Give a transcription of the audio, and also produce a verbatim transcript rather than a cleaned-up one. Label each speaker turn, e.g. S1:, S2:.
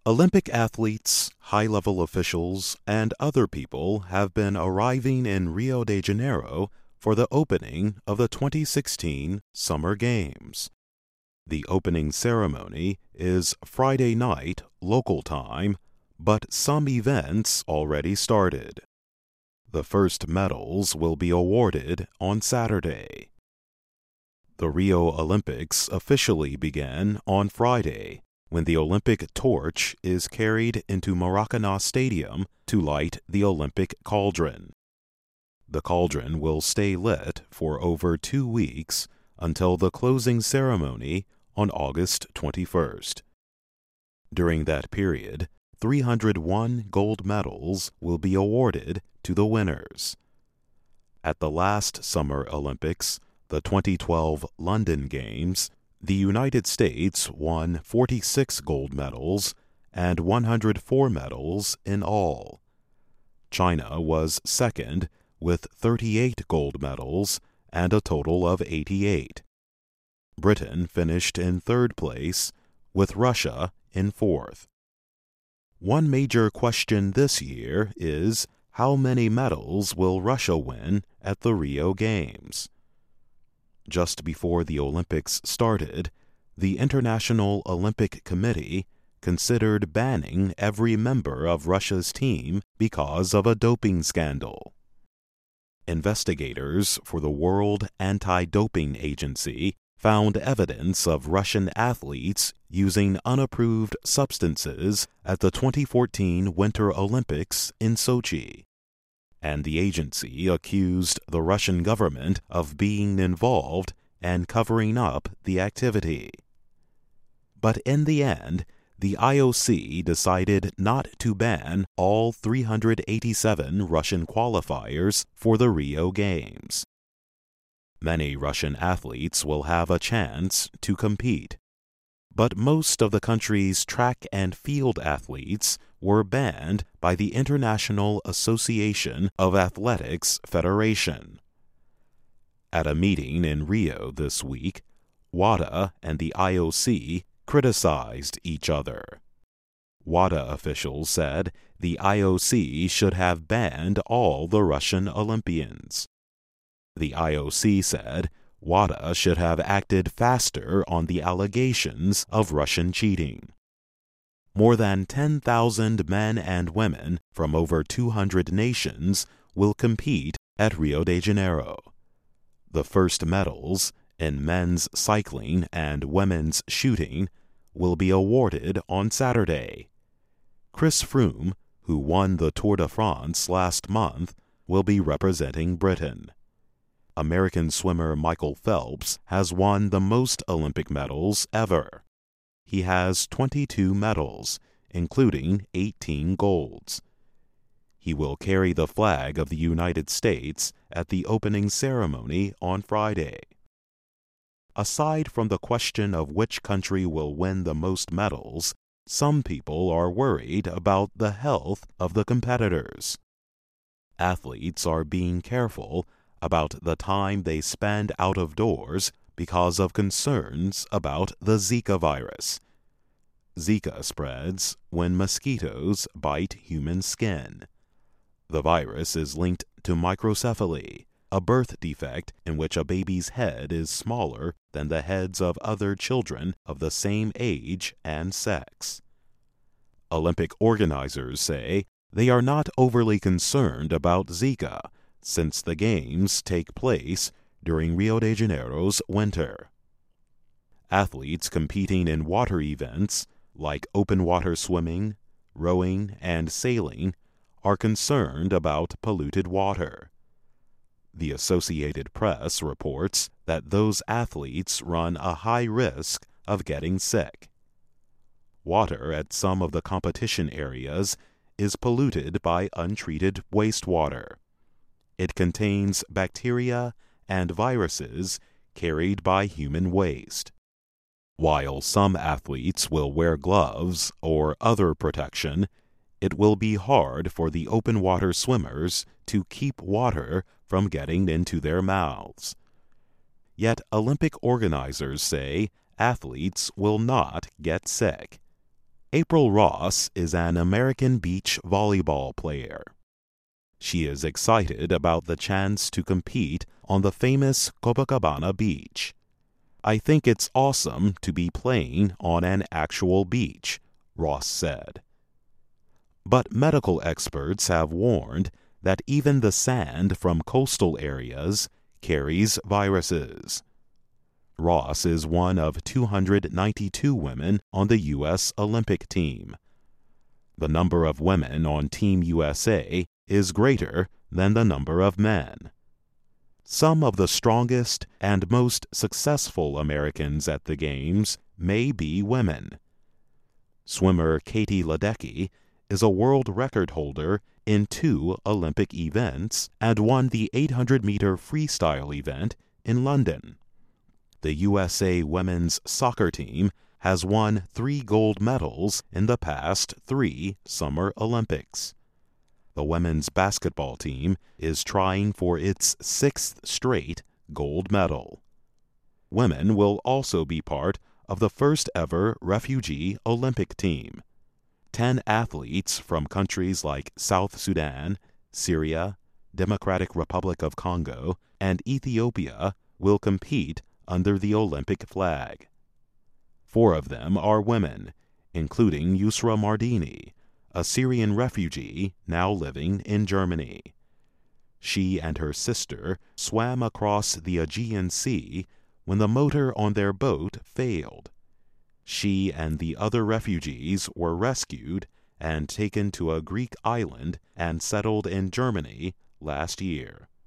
S1: Olympic athletes, high-level officials, and other people have been arriving in Rio de Janeiro for the opening of the twenty sixteen Summer Games. The opening ceremony is Friday night local time, but some events already started. The first medals will be awarded on Saturday. The Rio Olympics officially began on Friday, when the Olympic torch is carried into Maracanã Stadium to light the Olympic cauldron. The cauldron will stay lit for over two weeks until the closing ceremony on August twenty-first. During that period, three hundred one gold medals will be awarded to the winners. At the last Summer Olympics, the twenty twelve London Games, the United States won forty-six gold medals and one hundred four medals in all. China was second with thirty-eight gold medals and a total of eighty-eight. Britain finished in third place, with Russia in fourth. One major question this year is how many medals will Russia win at the Rio Games? Just before the Olympics started, the International Olympic Committee considered banning every member of Russia's team because of a doping scandal. Investigators for the World Anti-Doping Agency found evidence of Russian athletes using unapproved substances at the twenty fourteen Winter Olympics in Sochi, and the agency accused the Russian government of being involved and covering up the activity. But in the end, the I O C decided not to ban all three hundred eighty-seven Russian qualifiers for the Rio Games. Many Russian athletes will have a chance to compete, but most of the country's track and field athletes were banned by the International Association of Athletics Federation. At a meeting in Rio this week, WADA and the I O C criticized each other. WADA officials said the I O C should have banned all the Russian Olympians. The I O C said WADA should have acted faster on the allegations of Russian cheating. More than ten thousand men and women from over two hundred nations will compete at Rio de Janeiro. The first medals in men's cycling and women's shooting will be awarded on Saturday. Chris Froome, who won the Tour de France last month, will be representing Britain. American swimmer Michael Phelps has won the most Olympic medals ever. He has twenty-two medals, including eighteen golds. He will carry the flag of the United States at the opening ceremony on Friday. Aside from the question of which country will win the most medals, some people are worried about the health of the competitors. Athletes are being careful about the time they spend out of doors because of concerns about the Zika virus. Zika spreads when mosquitoes bite human skin. The virus is linked to microcephaly, a birth defect in which a baby's head is smaller than the heads of other children of the same age and sex. Olympic organizers say they are not overly concerned about Zika, since the Games take place during Rio de Janeiro's winter. Athletes competing in water events like open water swimming, rowing, and sailing are concerned about polluted water. The Associated Press reports that those athletes run a high risk of getting sick. Water at some of the competition areas is polluted by untreated wastewater. It contains bacteria and viruses carried by human waste. While some athletes will wear gloves or other protection, it will be hard for the open water swimmers to keep water from getting into their mouths. Yet Olympic organizers say athletes will not get sick. April Ross is an American beach volleyball player. She is excited about the chance to compete on the famous Copacabana beach. "I think it's awesome to be playing on an actual beach," Ross said. But medical experts have warned that even the sand from coastal areas carries viruses. Ross is one of two hundred ninety-two women on the U S Olympic team. The number of women on Team U S A is greater than the number of men. Some of the strongest and most successful Americans at the Games may be women. Swimmer Katie Ledecky is a world record holder in two Olympic events and won the eight hundred meter freestyle event in London. The U S A women's soccer team has won three gold medals in the past three Summer Olympics. The women's basketball team is trying for its sixth straight gold medal. Women will also be part of the first ever refugee Olympic team. Ten athletes from countries like South Sudan, Syria, Democratic Republic of Congo, and Ethiopia will compete under the Olympic flag. Four of them are women, including Yusra Mardini, a Syrian refugee now living in Germany. She and her sister swam across the Aegean Sea when the motor on their boat failed. She and the other refugees were rescued and taken to a Greek island and settled in Germany last year.